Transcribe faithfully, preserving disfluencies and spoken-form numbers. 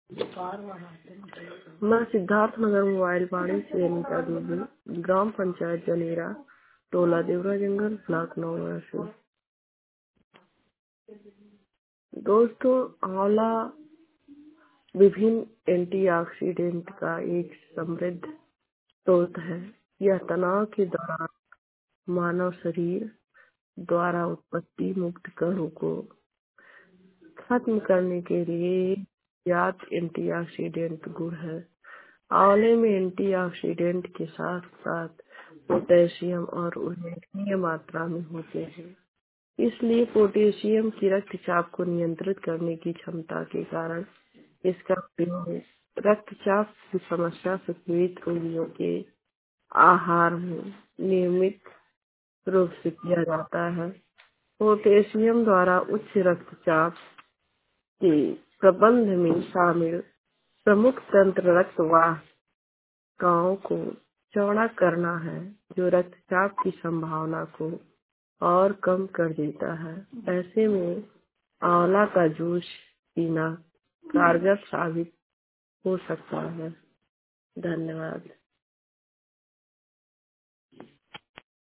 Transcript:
मैं सिद्धार्थनगर मोबाइल वाणी से अनीता दुबे, ग्राम पंचायत जनेरा, टोला देवरा जंगल, ब्लॉक नौवा से। दोस्तों, आंवला विभिन्न एंटीऑक्सीडेंट का एक समृद्ध स्रोत है। यह तनाव के दौरान मानव शरीर द्वारा उत्पत्ति मुक्त कणों को खत्म करने के लिए ज्ञात एंटीऑक्सीडेंट गुण है। आंवले में एंटीऑक्सीडेंट के साथ साथ पोटेशियम और उल्लेखनीय मात्रा में होते हैं। इसलिए पोटेशियम की रक्तचाप को नियंत्रित करने की क्षमता के कारण इसका प्रयोग रक्तचाप की समस्या से पीड़ित रोगियों के आहार में नियमित रूप से किया जाता है। पोटेशियम द्वारा उच्च रक्तचाप के प्रबंध में शामिल प्रमुख तंत्र रक्तवाहिकाओं को चौड़ा करना है, जो रक्तचाप की संभावना को और कम कर देता है। ऐसे में आंवला का जूस पीना कारगर साबित हो सकता है। धन्यवाद।